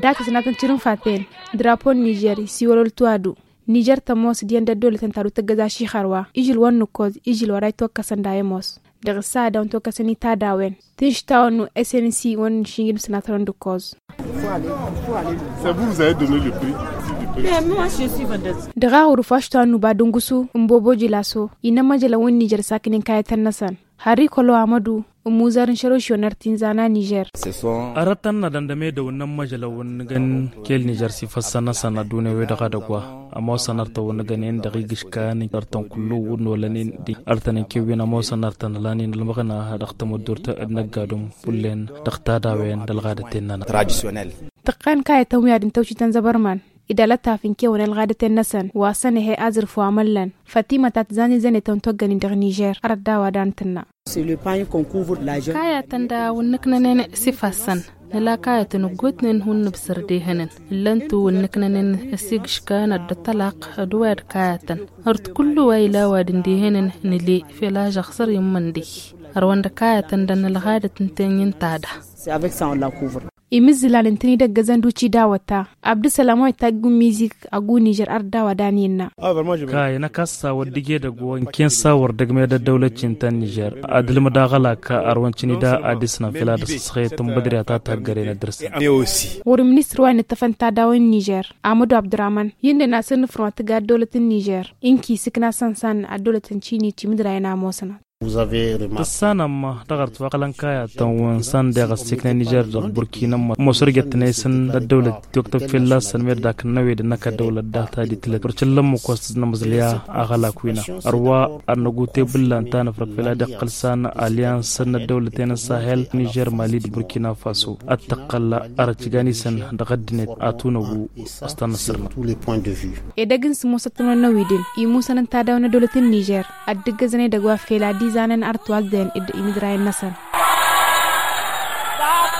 ta sanatan cirin faten drapon Niger si wolol tuadu Niger ta mos diyan da dole tan taru ta gaza shi harwa ijil wannu koz ijil warai to kasan da yemos daga sa da to kasani ta dawen tin shi ta wannu SNC wannan shingin sanatan da koz ça vous a donné le prix. daga huru fashta nu ba dungusu mboboji laso ina majala wani Niger sakinin kayatan nasan hari kolo amadu umuzarin sharoshonar tinzana Niger aratan na dandame da wannan majala wani gan kel Niger si fassana sana dune we daga dagwa amma sanarta wani ganin da gishka ni artan kullu wani walanin di artanin kewi na mo sanarta lanin almagana dakta mudurta adnagadum bullen dakta dawen dalgada tinana traditionnel taqan kayatan wiyadin tawshitan zabarman idalata fin kewan algadaten nasan wasane he azir fu amallan Fatima tatzani zane tontogani der Niger ardawa dantanna c'est le pain qu'on couvre la jeune kaya tanda wonnaknanen sifasan nala kaya tanu gotnen hun bsarde hanan lantu wonnaknanen sigshkana da talaq adwad kayatan art kullu wayla wadin dihanan nili fela jaxsar yumandi arwanda kaya tanda nalgadatin tanyin tada c'est avec ça on la couvre imizzilalintini da gazan duci dawata Abdussalam wa tagu music agu Niger ardawa daniyna kai na kasa wadige da gowan kin sawar daga mai da daulacin ta Niger adil madagala ka arwancini da adis na fila da sai tun badriya ta tagare na dirsa wuri ministru wa ne tafanta dawon Niger Ahmadu Abdurrahman yinda na sanu front ga daulatin Niger inki sikna sansan a daulatin Chini timidra yana mosana vous avez remarqué sanam tagart waqalan kaya tan san daga sikna Niger da Burkina mosurget ne san da dawlat dokta filla san mer da kan nawe da naka dawlat da ta di tile turcillan mu ko na muzliya agala kuina arwa annagu te billan ta na frakfila da qalsan alliance na dawlatin Sahel Niger Mali da Burkina Faso attaqalla arcigani san da gaddine atunagu astana sirna tous les points de vue edagin su musatano nawidin i musanan ta dawo na dawlatin Niger addiga zane da gwa fela zanen artual den idda imidra nasan